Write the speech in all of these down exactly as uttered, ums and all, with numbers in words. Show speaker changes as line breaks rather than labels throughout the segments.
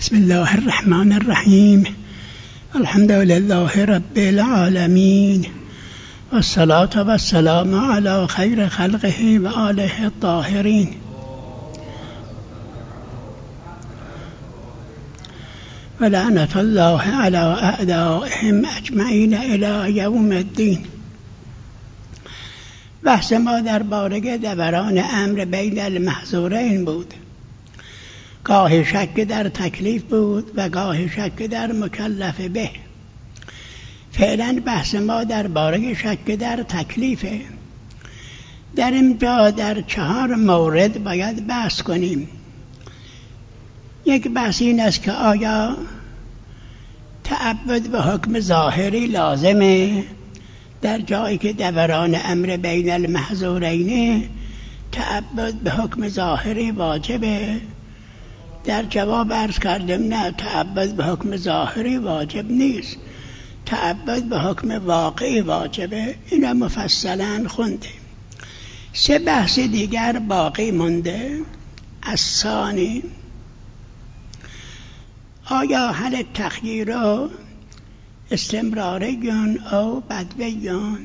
بسم الله الرحمن الرحیم. الحمد لله رب العالمین والصلاة والسلام علی خیر خلقه و آله الطاهرین. و لعنت الله علی اعدائهم اجمعین الی یوم الدین. بحث ما درباره دوران امر بین المحظورین بود. گاه شک در تکلیف بود و گاه شک در مکلف به. فعلا بحث ما درباره شک در تکلیفه. در اینجا در چهار مورد باید بحث کنیم. یک بحث این است که آیا تعبد به حکم ظاهری لازمه؟ در جایی که دوران امر بین المحظورین تعبد به حکم ظاهری واجبه؟ در جواب عرض کردم نه، تعبد به حکم ظاهری واجب نیست، تعبد به حکم واقعی واجبه. اینا مفصلا خونده. سه بحث دیگر باقی مونده. الثانی، آیا هل تخییر استمراریون او بدویون؟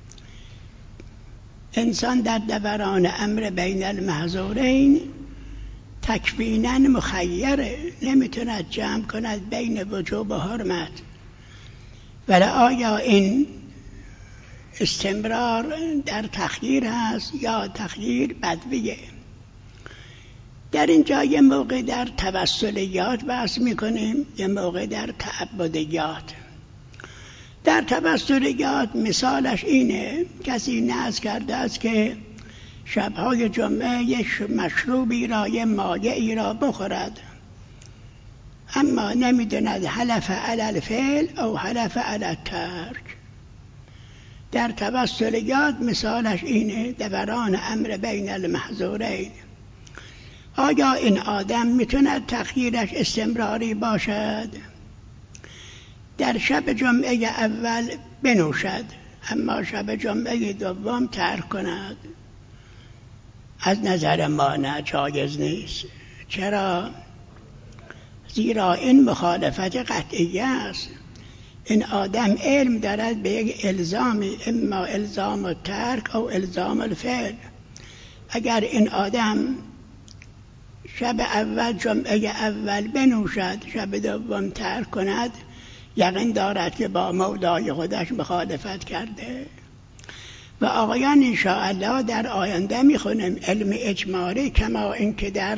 انسان در دوران امر بین المحظورین تکویناً مخیره، نمیتوند جمع کند بین وجوب و حرمت. ولی آیا این استمرار در تخییر هست یا تخییر بدویه؟ در اینجا یه موقع در توسلیات بحث میکنیم، یه موقع در تعبدیات. در توسلیات مثالش اینه، کسی نذر کرده است که شبهای جمعه یک مشروبی را، یک مایعی را بخورد، اما نمیدوند حلف علی الفعل او حلف علی الترک. در توسلیات مثالش اینه، دوران امر بین المحظورین. آیا این آدم میتوند تخییرش استمراری باشد؟ در شب جمعه اول بنوشد اما شب جمعه دوم ترک کند. از نظر ما نه، جایز نیست. چرا؟ زیرا این مخالفت قطعیه است. این آدم علم دارد به یک الزامی، اما الزام الترک او الزام الفعل. اگر این آدم شب اول جمعه اول بنوشد، شب دوم ترک کند، یقین دارد که با مولای خودش مخالفت کرده. و آقایان انشاءالله در آینده میخونیم علم اجمالی کما این که در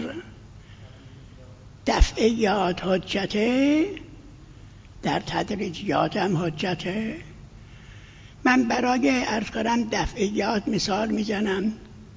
دفعیات حجته، در تدریجیات هم حجته. من برای عرض کنم دفعیات مثال میزنم.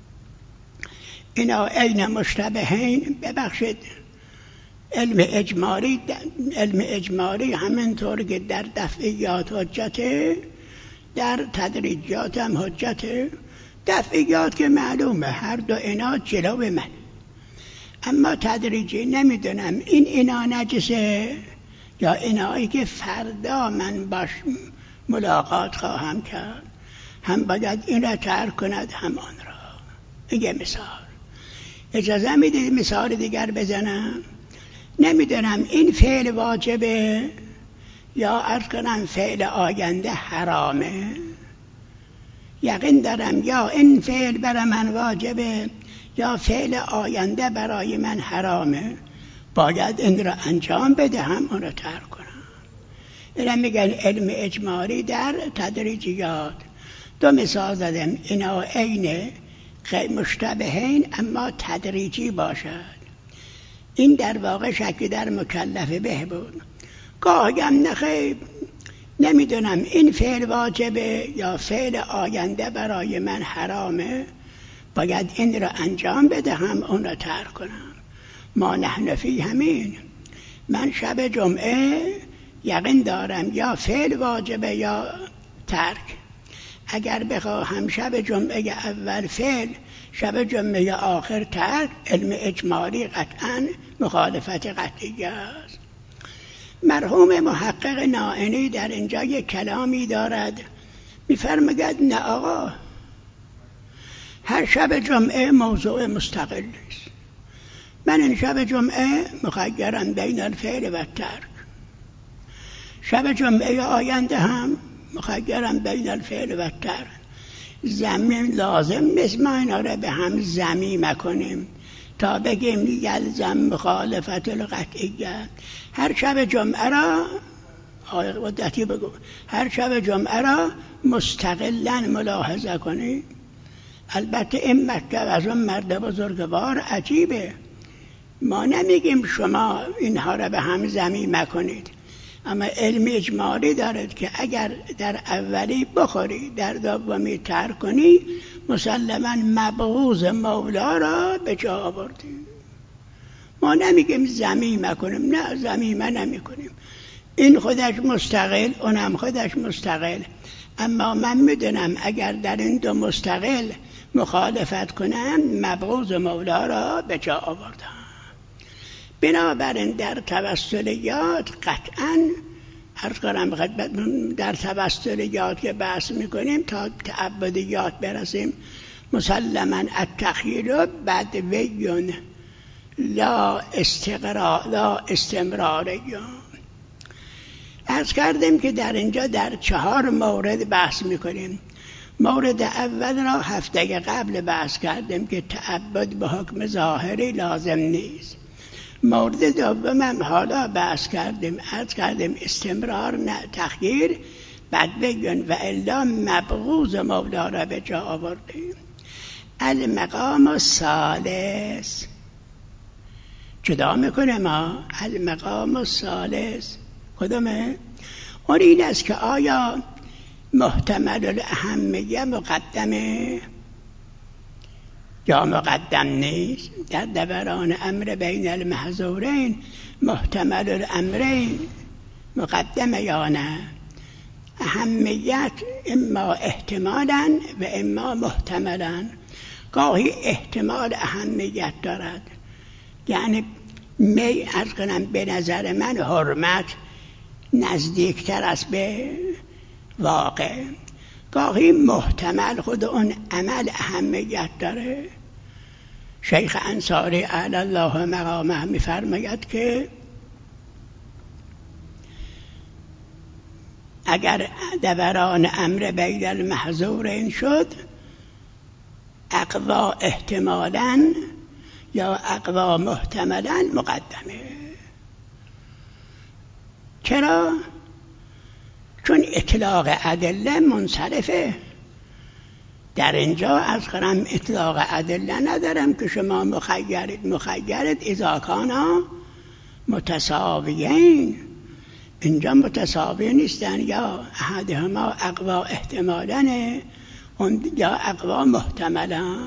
اینا عین مشتبهین. ببخشید، علم اجمالی علم اجمالی همینطور که در دفعیات حجته، در تدریجات هم حجته. دفعیات که معلومه هر دو اینا جلو من، اما تدریجی نمیدونم این اینا نجسه یا اینایی که فردا من باش ملاقات خواهم کرد، هم باید این را ترک کند هم آن را. این یه مثال. اجازه میدید مثال دیگر بزنم؟ نمیدونم این فعل واجبه یا عرض کنم فعل آینده حرامه. یقین دارم یا این فعل برای من واجبه یا فعل آینده برای من حرامه. باید این را انجام بدهم، اون را ترک کنم. اینا میگن علم اجمالی در تدریجیات. دو مثال زدم، اینا عین مشتبهین اما تدریجی باشد. این در واقع شک در مکلف به بود. گاهیم نخیر نمیدونم این فعل واجبه یا فعل آینده برای من حرامه، باید این را انجام بدهم، اون را ترک کنم. ما نحن فی همین. من شب جمعه یقین دارم یا فعل واجبه یا ترک. اگر بخواهم شب جمعه اول فعل، شب جمعه آخر ترک، علم اجمالی قطعا مخالفت قطعی است. مرحوم محقق نائینی در اینجا یک کلامی دارد، میفرماید نه آقا، هر شب جمعه موضوع مستقل است. من این شب جمعه مخیرم بین الفعل و ترک، شب جمعه آینده هم مخیرم بین الفعل و ترک. زمین لازم نیست ما اینا رو به هم ضمیمه کنیم تا بگیم یلزم مخالفت القطعیت. هر شب جمعه را آقای قدرتی بگو هر شب جمعه را مستقلاً ملاحظه کنید. البته این مطلب از اون مرد بزرگوار عجیبه، ما نمیگیم شما اینها را به هم ضمیمه کنید، اما علم اجمالی دارد که اگر در اولی بخوری در دومی ترک کنی مسلماً مبغوض مولا را به جا آوردی. ما نمیگیم ضمیمه کنیم، نه ضمیمه نمی کنیم، این خودش مستقل اونم خودش مستقل، اما من میدونم اگر در این دو مستقل مخالفت کنم مبغوض مولا را به جا آوردم. بنابراین در توسلیات قطعاً عرض کنم خدمتتون در توسلیات که بحث میکنیم تا تعبدیات برسیم مسلماً التخییر بدوی لا استقرار لا استمراری. عرض کردیم که در اینجا در چهار مورد بحث میکنیم. مورد اول را هفته قبل بحث کردیم که تعبد به حکم ظاهری لازم نیست. مورد دوم حالا بحث کردیم، عرض کردیم استمرار نه تغییر بدوی و الا مبغوض مولا را به جا آوردیم. المقام الثالث جدا میکنه ما المقام الثالث کدومه؟ اون این است که آیا محتمل الاهمیه مقدمه یا مقدم نیست؟ در دوران امر بین المحظورین محتمل الامرین مقدمه یا نه؟ اهمیت اما احتمالاً و اما محتملاً. گاهی احتمال اهمیت دارد، یعنی می عرض کنم به نظر من حرمت نزدیکتر است به واقع. گاهی محتمل خود اون عمل اهمیت داره. شیخ انصاری اعلی الله مقامه می‌فرماید که اگر دوران امر بین المحظورین شد اقوا احتمالاً یا اقوا محتملاً مقدمه. چرا؟ چون اطلاق ادله منصرفه. در اینجا از خرم اطلاق ادله ندارم که شما مخیرید مخیرید اذا کانا متساویین. اینجا متساوی نیستن، یا احدهما اقوا احتمالاً یا اقوا محتملاً.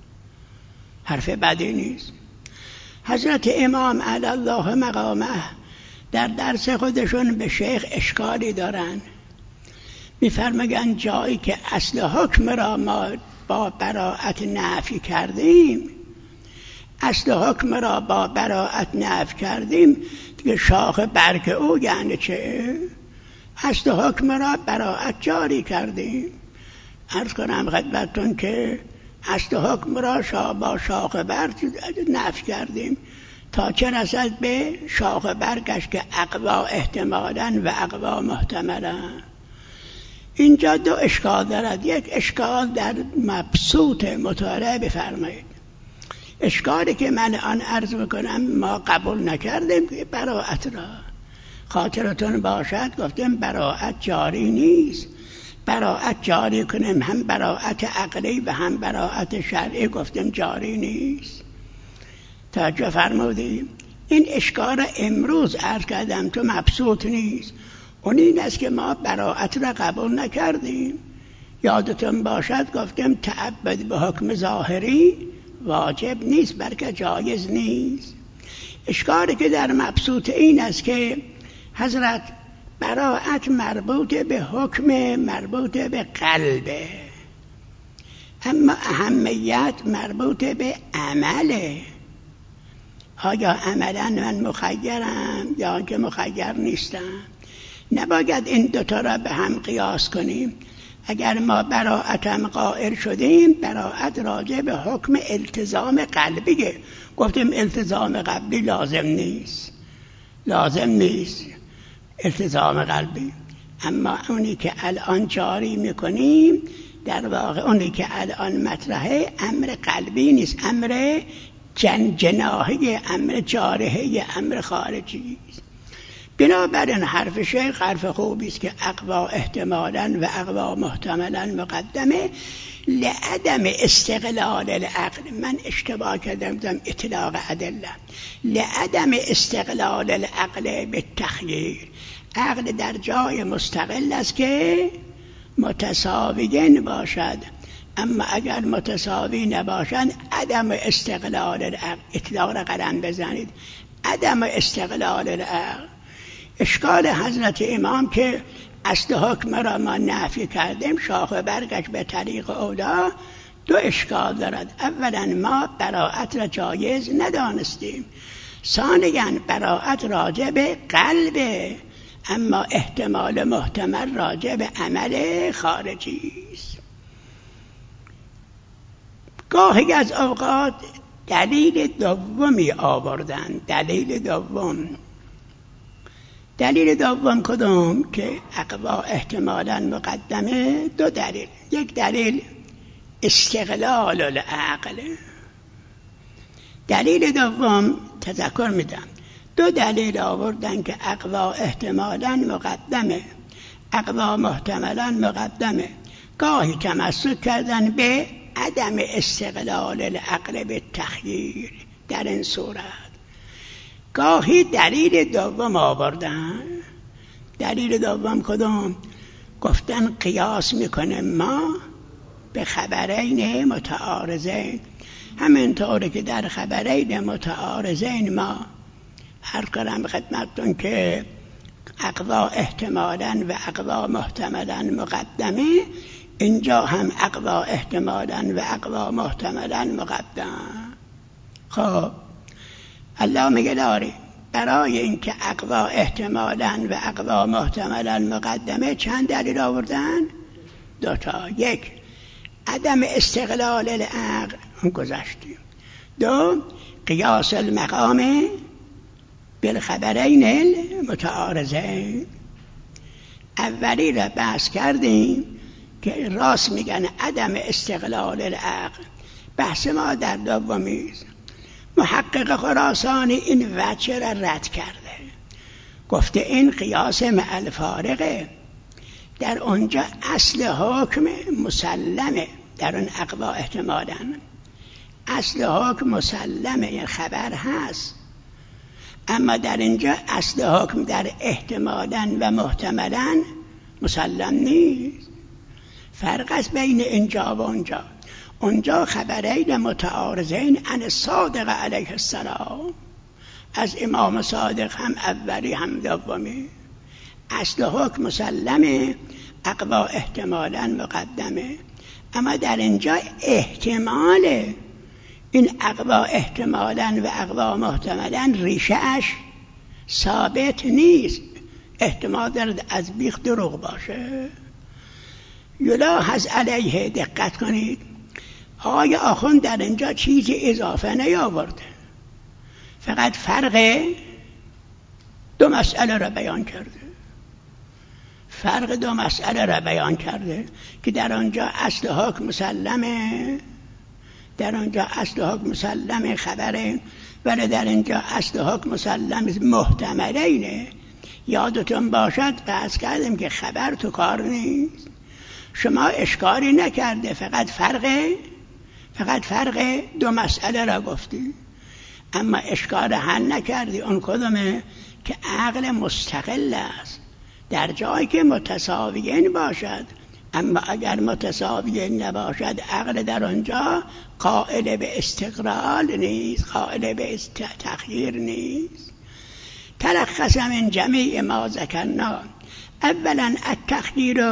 حرف بدی نیست. حضرت امام علی الله مقامه در درس خودشون به شیخ اشکالی دارن، میفرمایند جایی که اصل حکم را ما با براءت نفی کردیم، اصل حکم را با براءت نفی کردیم دیگه شاخ برگ او یعنی چه؟ اصل حکم را براءت جاری کردیم. عرض کنم خدمتتون که اصل حکم را شا با شاخ برگ نفی کردیم تا چه رسد به شاخ برگش که اقوا احتمالاً و اقوا محتملاً. اینجا دو اشکال دارد. یک اشکال در مبسوط مطالعه بفرمایید. اشکالی که من آن عرض میکنم ما قبول نکردیم که براءت را خاطرتون باشد گفتیم براءت جاری نیست. براءت جاری کنیم هم براءت عقلی و هم براءت شرعی گفتیم جاری نیست. توجه فرمودیم. این اشکال امروز عرض کردم تو مبسوط نیست. اون این است که ما براءت را قبول نکردیم. یادتون باشد گفتیم تعبد به حکم ظاهری واجب نیست بلکه جایز نیست. اشکالی که در مبسوط این است که حضرت براءت مربوط به حکم مربوط به قلبه، اما اهمیت مربوط به عمله. آیا عملا من مخیرم یا که مخیر نیستم؟ نباید این دوتا را به هم قیاس کنیم. اگر ما براءتم قائل شدیم، براءت راجع به حکم التزام قلبیه. گفتیم التزام قلبی لازم نیست، لازم نیست التزام قلبی. اما اونی که الان جاری میکنیم در واقع اونی که الان مطرحه امر قلبی نیست، امر جن جناحی، امر جارحه، امر خارجی است. بنابراین حرف شیخ حرف خوبی است که اقوا احتمالاً و اقوا محتملاً مقدمه لعدم استقلال العقل. من اشتباه کردم گفتم اطلاق ادله. لعدم استقلال العقل به تخییر. عقل در جای مستقل است که متساویین باشد، اما اگر متساوی نباشند عدم استقلال العقل. اطلاق قلم بزنید، عدم استقلال العقل. اشکال حضرت امام که اصل حکم را ما نفی کردیم، شاخ و برگش به طریق اولا، دو اشکال دارد. اولا ما براءت را جایز ندانستیم، ثانیا براءت راجع به قلبه، اما احتمال محتمل راجع به عمل خارجی است. گاهی از اوقات دلیل دومی آوردن. دلیل دوم دلیل دوم کدوم؟ که اقوا احتمالاً مقدمه. دو دلیل. یک دلیل استقلال العقل. دلیل دوم تذکر میدم، دو دلیل آوردن که اقوا احتمالاً مقدمه، اقوا محتملاً مقدمه. گاهی تمسک کردن به عدم استقلال العقل به تخییر در این صورت، گاهی دلیل دوم آوردن. دلیل دوم کدوم؟ گفتن قیاس میکنه ما به خبرین متعارضین. همینطوره که در خبرین متعارضین ما هر کارم خدمتتون که اقوا احتمالاً و اقوا محتملاً مقدمه، اینجا هم اقوا احتمالاً و اقوا محتملاً مقدم. خب الله میگه داری برای اینکه اقوا احتمالاً و اقوا محتملاً مقدمه چند دلیل آوردن؟ دوتا. یک عدم استقلال العقل، اون گذاشتیم. دو قیاس المقام بالخبرین المتعارضین. اولی را بحث کردیم که راست میگن عدم استقلال العقل. بحث ما در دومی است. محقق خراسانی این وجه را رد کرده، گفته این قیاس مع الفارقه. در اونجا اصل حکم مسلمه، در اون اقوا احتمالاً اصل حکم مسلمه، یعنی خبر هست، اما در اینجا اصل حکم در احتمالاً و محتملاً مسلم نیست. فرق است بین اینجا و اونجا. اونجا خبرین متعارضین عن صادق علیه السلام، از امام صادق، هم اولی هم دومی. اصل حکم مسلمه، اقوا احتمالاً مقدمه، اما در اینجا احتماله. این اقوا احتمالاً و اقوا محتملاً ریشه‌اش ثابت نیست، احتمال دارد از بیخ دروغ باشه. یلاحظ علیه، دقت کنید، آقای آخوند در اینجا چیزی اضافه نیاورده، فقط فرق دو مسئله را بیان کرده. فرق دو مسئله را بیان کرده که در آنجا اصل حکم مسلمه، در آنجا اصل حکم مسلمه خبره، ولی در اینجا اصل حکم مسلم محتملینه. یادتون باشد بحث کردیم که خبر تو کار نیست، شما اشکالی نکرده، فقط فرق فقط فرق دو مسئله را گفتی، اما اشکال حل نکردی. اون کدومه؟ که عقل مستقل است در جایی که متساویین باشد، اما اگر متساویین نباشد عقل در آنجا قائل به استقلال نیست، قائل به تخییر نیست. تلخص من جمیع ما ذکرنا، اولا التخییر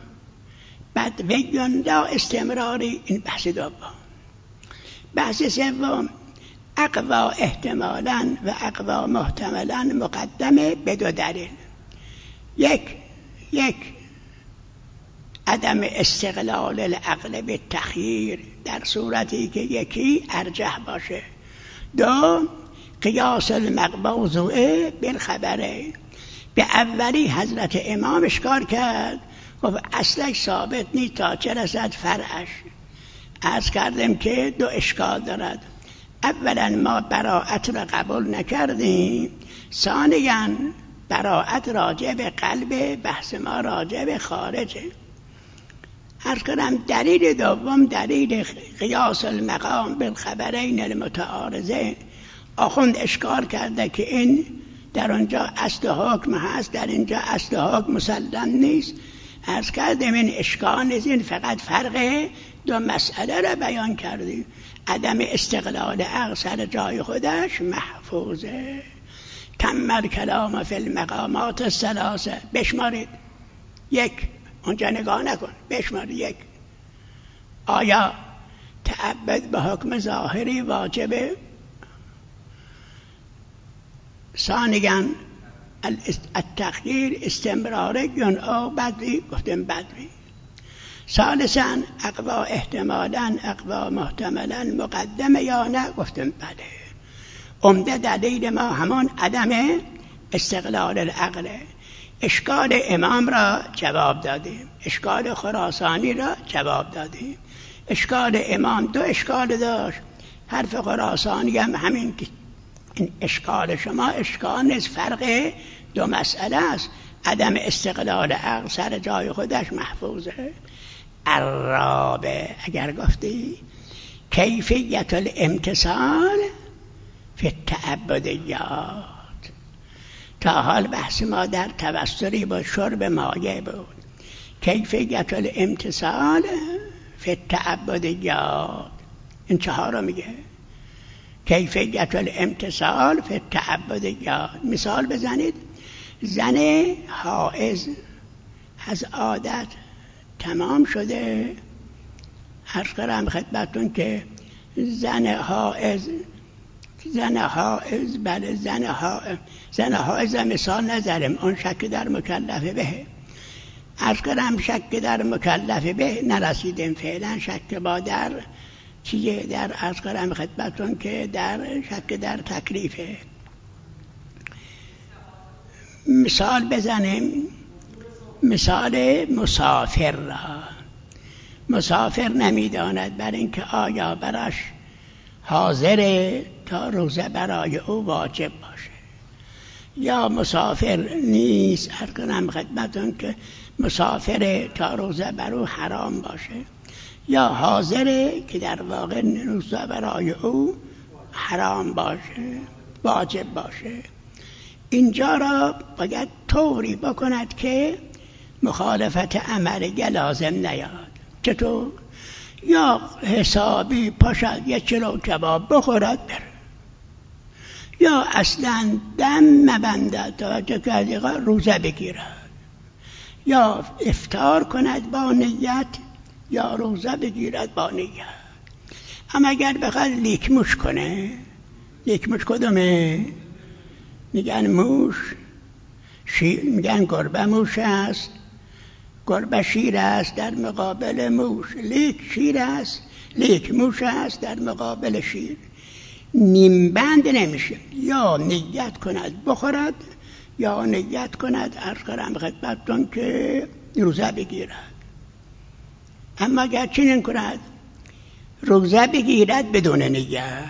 بدوی لا استمراری. این بحث دوم. بحث سوم اقوا احتمالاً و اقوا محتملاً مقدمه به دو دلیل. یک یک عدم استقلال العقل به تخییر در صورتی که یکی ارجح باشه. دو، قیاس المقبوضه بالخبره. به اولی حضرت امام اشکال کرد و اصلش ثابت نیست تا چه رسد فرعش. عرض کردم که دو اشکال دارد. اولا ما براءت را قبول نکردیم، ثانیاً براءت راجع به قلب، بحث ما راجع به خارجه. عرض کنم دلیل دوم دلیل قیاس المقام بالخبرین المتعارضه. آخوند اشکال کرده که این در اونجا اصل حکم هست، در اینجا اصل حکم مسلم نیست. عرض کردم این اشکال نیست، این فقط فرق دو مسئله را بیان کردیم. عدم استقلال عقل سر جای خودش محفوظه. تم کلام فی المقامات الثلاثه. بشمارید. یک، اونجا نگاه نکن، بشمارید. یک، آیا تعبد به حکم ظاهری واجبه؟ ثانیاً التغییر استمراری او بدوی؟ گفتم بدوی. ثالثاً اقوا احتمالاً اقوا محتملاً مقدمه یا نه؟ گفتم بله. عمده دلیل ما همون عدم استقلال العقل. اشکال امام را جواب دادیم، اشکال خراسانی را جواب دادیم. اشکال امام دو اشکال داشت، حرف خراسانی هم همین که این اشکال شما اشکال نیست، فرق دو مسئله است. عدم استقلال عقل سر جای خودش محفوظه. الرابع، اگر گفتی کیفیت الامتصال فی التعبدیات. تا حال بحث ما در توسلی با شرب مایه بود. کیفیت الامتصال فی التعبدیات، این چهار رو میگه. کیفیت الامتصال فی التعبدیات. مثال بزنید. زن حائض از عادت تمام شده. عرض کنم خدمتتون که زن حائض زن حائض بله زن حائض زن حائض مثال نذارم، اون شک در مکلف به. عرض کنم شک در مکلف به نرسیدیم فعلا، شک با در چیه؟ در عرض کنم خدمتتون که در شک در تکلیفه. مثال بزنیم. مثال مسافر را. مسافر نمیداند بر اینکه آیا براش حاضر تا روزه برای او واجب باشه یا مسافر نیست. عرض کنم خدمتون که مسافر تا روزه بر او حرام باشه یا حاضره که در واقع روزه برای او حرام باشه، واجب باشه. اینجا را باید طوری بکند که مخالفت عملیه لازم نیاد. چطور؟ یا حسابی پاشد یه چلو کباب بخورد بره، یا اصلا دم مبندد توجه کردی روزه بگیرد، یا افطار کند با نیت یا روزه بگیرد با نیت. اما اگر بخواد لیکموش کنه، لیکموش کدومه؟ میگن موش شیر، میگن گربه موش است، گربه شیر است در مقابل موش، لیک شیر است، لیک موش است در مقابل شیر. نیم بند نمیشه، یا نیت کند بخورد یا نیت کند عرض کنم خدمتتون که روزه بگیرد. اما اگر چنین کند روزه بگیرد بدون نیت،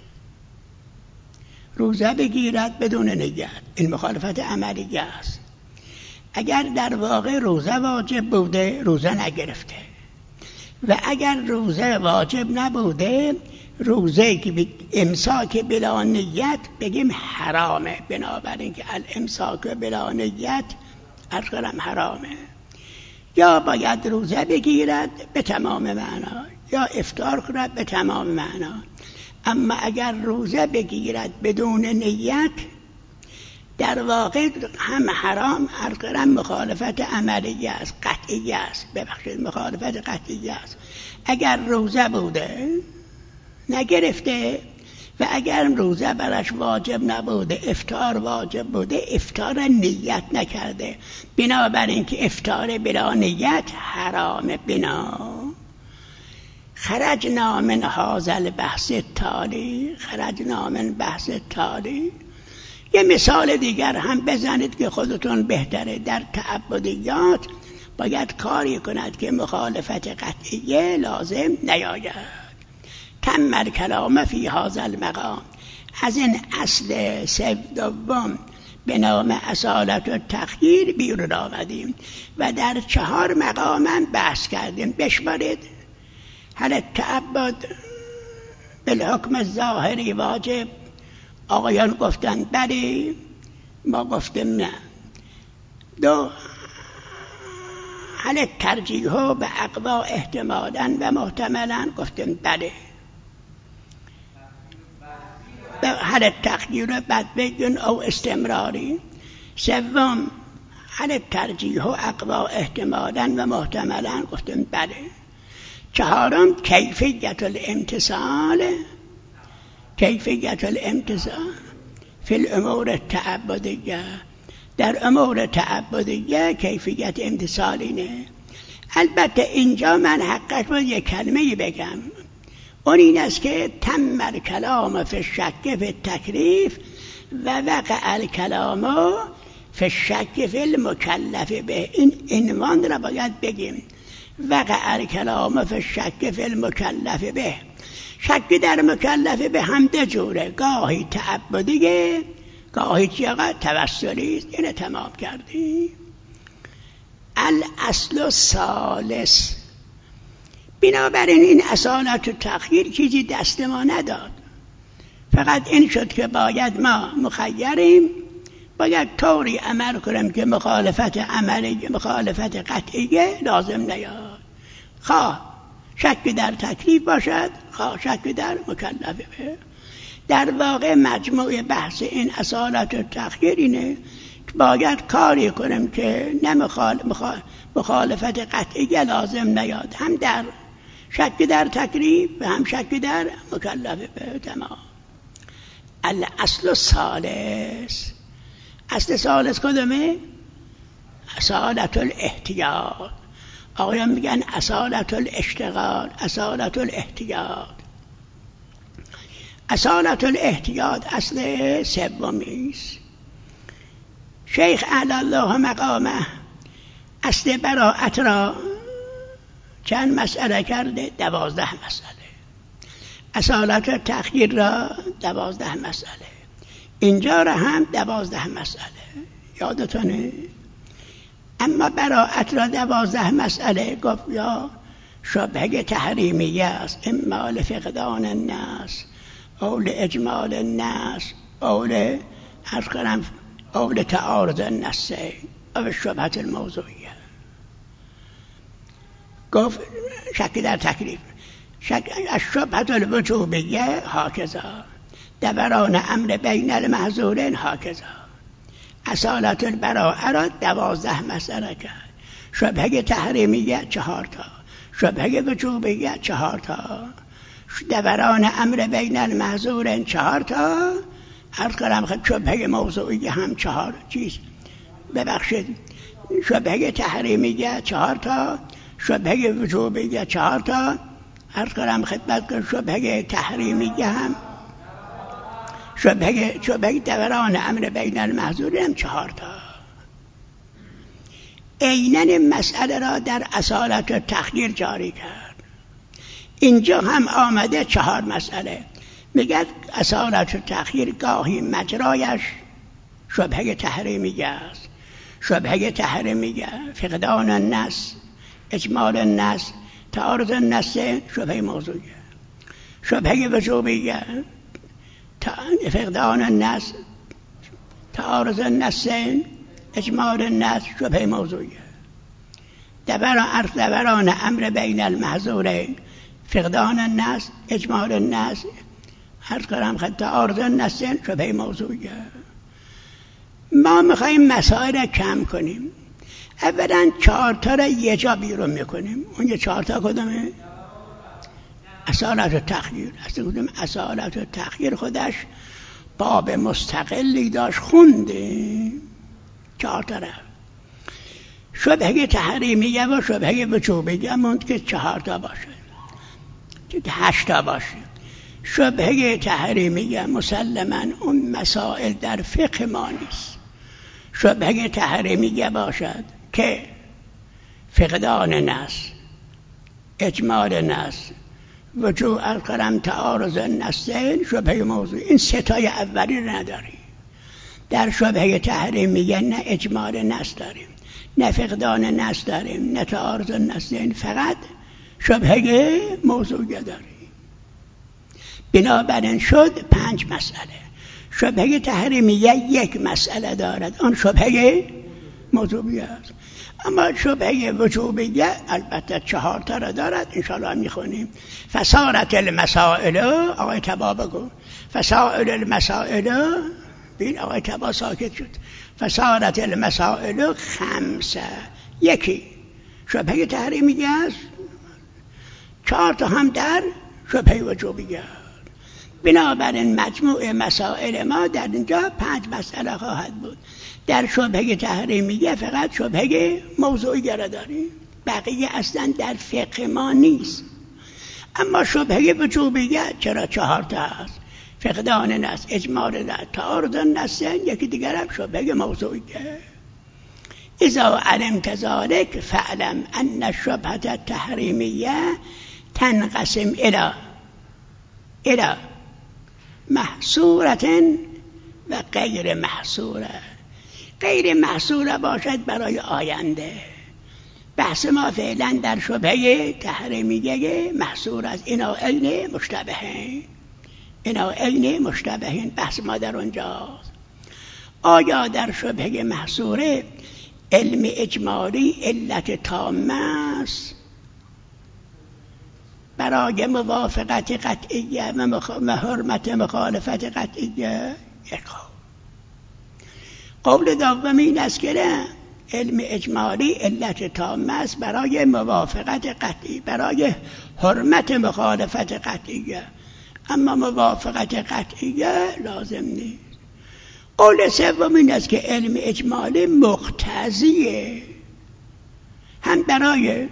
روزه بگیرد بدون نیت، این مخالفت عملیه است. اگر در واقع روزه واجب بوده روزه نگرفته، و اگر روزه واجب نبوده روزه که امساک بلا نیت بگیم حرامه. بنابراین که الامساک بلا نیت عرض کنم حرامه. یا باید روزه بگیرد به تمام معنا یا افطار کند به تمام معنا. اما اگر روزه بگیرد بدون نیت در واقع هم حرام، عرض کنم مخالفت عملیه است، قطعیه است، ببخشید مخالفت قطعیه است. اگر روزه بوده نگرفته و اگر روزه برش واجب نبوده، افطار واجب بوده، افطار نیت نکرده، بنابراین که افطار بلا نیت حرام. بنا خرجنا من هذا البحث التالی، خرجنا من بحث التالی. یه مثال دیگر هم بزنید که خودتون بهتره. در تعبدیات باید کاری کند که مخالفت قطعیه لازم نیاید. تم الکلام فی هذا المقام. از این اصل سوم به نام اصالت و تخییر بیرون آمدیم و در چهار مقام هم بحث کردیم. بشمارید. هل التعبد بالحکم الظاهری واجب؟ آقایان گفتن بله، ما گفتیم نه. دو، هل الترجیح به اقوا احتمالا و محتملا؟ گفتیم بله. هل التخییر بدبین او استمراری؟ سوم، هل الترجیح اقوا احتمالا و محتملا؟ گفتیم بله. چهارم، کیفیت الامتثال، کیفیت الامتثال فی الامور التعبدیه. در امور تعبدیه کیفیت امتثال اینه. البته اینجا من حقیقت باید یک کلمه بگم، اون این است که تم الکلام فی الشک فی التکلیف و وقع الکلام فی الشک فی المکلف به. این عنوان را باید بگیم. وقع الکلام فی الشک فی المکلف به. شک در مکلف به هم دو جوره، گاهی تعبدیه، گاهی چیه؟ توسلی است. اینه تمام کردی. الاصل الثالث. بنابراین این اصالت و تخییر چیزی دست ما نداد، فقط این شد که باید ما مخیریم، باید طوری عمل کنیم که مخالفت عملی، مخالفت قطعیه لازم نیاد، خواه شک در تکلیف باشد، خواه شک در مکلفه. در واقع مجموع بحث این اصالت و تخییر اینه که باید کاری کنیم که نه مخالفت قطعیه لازم نیاد، هم در شک در تکلیف و هم شک در مکلفه. به تمام. الاصل الثالث. اصل ثالث کدومه؟ اصالت الاحتیاط. آقایان میگن اصالت الاشتغال، اصالت الاحتیاط. اصالت الاحتیاط اصل سومی است. شیخ اعلی الله مقامه اصل براءت را چند مسئله کرده؟ دوازده مسئله. اصالت تخییر را دوازده مسئله. اینجا را هم دوازده مسئله. یادتونه؟ اما براءت را دوازده مسئله گفت یا شبهه تحریمیه است، اما لفقدان الناس او لاجمال الناس او ل عرض کنم او لتعارض النص او شبهه الموضوعیه. گفت شک در تکلیف، شک الشبهه الوجوبیه هاکذا، دوران امر بین المحظورین هاکذا. اصالت البراءه را دوازده مسئله کرد. شبهه تحریمیه چهار تا، شبهه وجوبیه چهار تا، دوران امر بین المحظورین چهار تا، عرض کنم خد شبهه موضوعیه هم چهار چیز، ببخشید شبهه تحریمیه چهار تا، شبهه وجوبیه چهار تا، عرض کنم خدمت کن شبهه تحریمیه هم شبهه شبهه دوران امر بین المحظورین هم چهار تا. عیناً مسئله را در اصالت و تخییر جاری کرد. اینجا هم آمده چهار مسئله. میگه اصالت و تخییر گاهی مجرایش شبهه تحریمیه است. شبهه تحریمیه فقدان النص، اجمال النص، تعارض النص، شبهه موضوعیه. شبهه وجوبیه فقدان النص، تعارض النص، اجمال النص، شبهه موضوعیه. دوران عرض دوران امر بین المحظورین فقدان النص، اجمال النص، عرض کنم خد تعارض النص، شبهه موضوعیه. ما میخواییم مسائل را کم کنیم. اولا چهار تا را یه جا بیرون میکنیم. اون یه چهار تا کدومه؟ اصالت و تخییر. اصلا گفتم اصالت و تخییر خودش باب مستقلی داشت خونده چهار طرف. شبهه تحریمیه و شبهه وجوبیه موند که چهار تا باشه که هشت تا باشه. شبهه تحریمیه مسلماً اون مسائل در فقه ما نیست. شبهه تحریمیه باشد که فقدان نص، اجمال نص، وجوب القرم، تعارض النصین، شبهه موضوع. این ستای اولی رو نداریم. در شبهه تحریمیه نه اجمال نص داریم، نه فقدان نص داریم، نه تعارض النصین، فقط شبهه موضوعیه داریم. بنابراین شد پنج مسئله. شبهه تحریمیه یک مسئله دارد، آن شبهه موضوعیه است. اما شبهه وجوبیه البته چهار تا را دارد، انشاءالله میخونیم. فصارت المسائل، آقای تبا بگو. فصائل المسائل، بین آقای تبا ساکت شد. فصارت المسائل خمسه، یکی شبهه تحریمیه است، چهار تا هم در شبهه وجوبیه. بنابراین مجموع مسائل ما در اینجا پنج مسئله خواهد بود. در شبهه تحریمیه فقط شبهه موضوعیه را داریم، بقیه اصلا در فقه ما نیست. اما شبهه وجوبیه چرا چهار تا است؟ فقدان نص، اجمال نص، تعارض النصین، یکی دیگر هم شبهه موضوعیه. اذا علمت ذلك فاعلم ان الشبهه التحریمیه تنقسم الى الى محصورة و غیر محصوره. غیر محصوره باشد برای آینده. بحث ما فعلا در شبهه تحریمیه محصور است. اینا عین مشتبهین، اینا عین مشتبهین، بحث ما در اونجاست. آیا در شبهه محصوره علم اجمالی علت تامه است برای موافقت قطعیه و حرمت مخالفت قطعیه؟ یک قول. قول دوم این است که علم اجمالی علت تامه است برای موافقت قطعی، برای حرمت مخالفت قطعیه، اما موافقت قطعیه لازم نیست. قول سوم این است که علم اجمالی مقتضیه، هم برای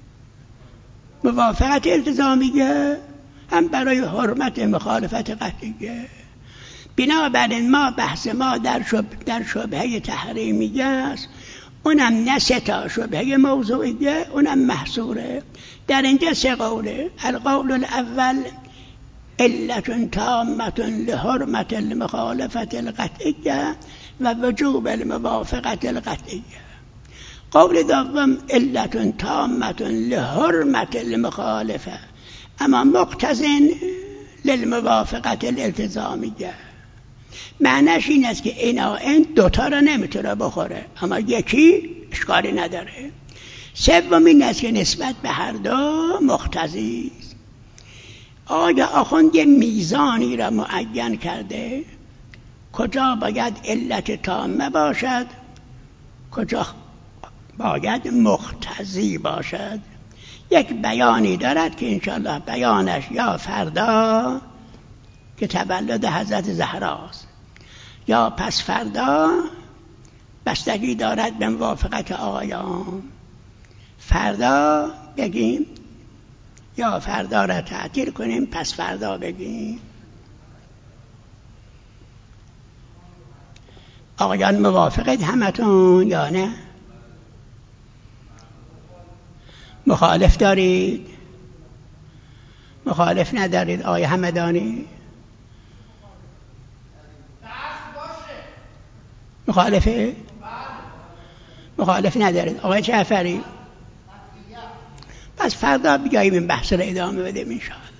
موافقت التزامیه هم برای حرمت مخالفت قطعیه. بنابراین ما بحث ما در شب در شبهه تحریمیه است، اونم نه سه تا شبهه موضوعیه، اونم محصوره. در اینجا سه قوله. القول الاول علت تامه لحرمت المخالفت القطعیه و وجوب الموافقت القطعیه. قول دوم علت تامه لحرمت المخالفه اما مقتضٍ للموافقت الالتزامیه. معنیش این است که اینا این دوتا را نمیتونه بخوره، اما یکی اشکالی نداره. سوم این است که نسبت به هر دو مقتضی است. آیا آخوند یه میزانی را معین کرده کجا باید علت تامه باشد، کجا باید مقتضی باشد؟ یک بیانی دارد که انشاءالله بیانش یا فردا که تولد حضرت زهراست یا پس فردا، بستگی دارد به موافقت آقایان. فردا بگیم یا فردا را تعطیل کنیم پس فردا بگیم. آقایان موافقت همتون یا نه؟ مخالف دارید؟ مخالف ندارید؟ آقای همدانی مخالفه؟ مخالف ندارید؟ آقای جعفری؟ پس فردا بیاییم این بحث را ادامه بدیم انشاءالله.